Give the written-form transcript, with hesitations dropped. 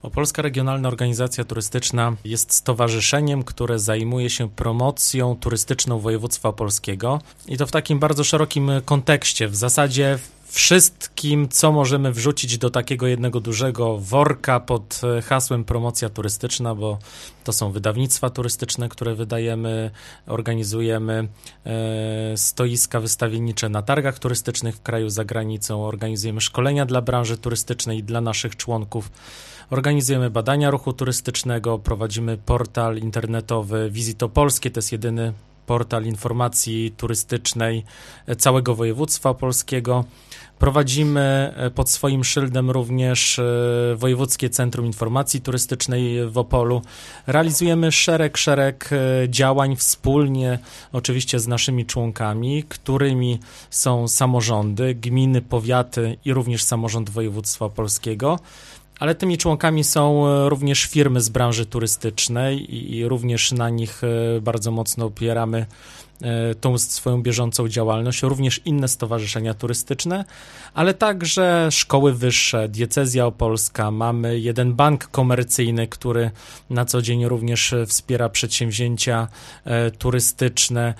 Opolska Regionalna Organizacja Turystyczna jest stowarzyszeniem, które zajmuje się promocją turystyczną województwa opolskiego i to w takim bardzo szerokim kontekście. W zasadzie wszystkim, co możemy wrzucić do takiego jednego dużego worka pod hasłem promocja turystyczna, bo to są wydawnictwa turystyczne, które wydajemy, organizujemy stoiska wystawiennicze na targach turystycznych w kraju, za granicą, organizujemy szkolenia dla branży turystycznej i dla naszych członków. Organizujemy badania ruchu turystycznego, prowadzimy portal internetowy Wizyto Polskie, to jest jedyny portal informacji turystycznej całego województwa opolskiego. Prowadzimy pod swoim szyldem również Wojewódzkie Centrum Informacji Turystycznej w Opolu. Realizujemy szereg działań wspólnie, oczywiście z naszymi członkami, którymi są samorządy, gminy, powiaty i również samorząd województwa opolskiego. Ale tymi członkami są również firmy z branży turystycznej i również na nich bardzo mocno opieramy tą swoją bieżącą działalność, również inne stowarzyszenia turystyczne, ale także szkoły wyższe, diecezja opolska, mamy jeden bank komercyjny, który na co dzień również wspiera przedsięwzięcia turystyczne,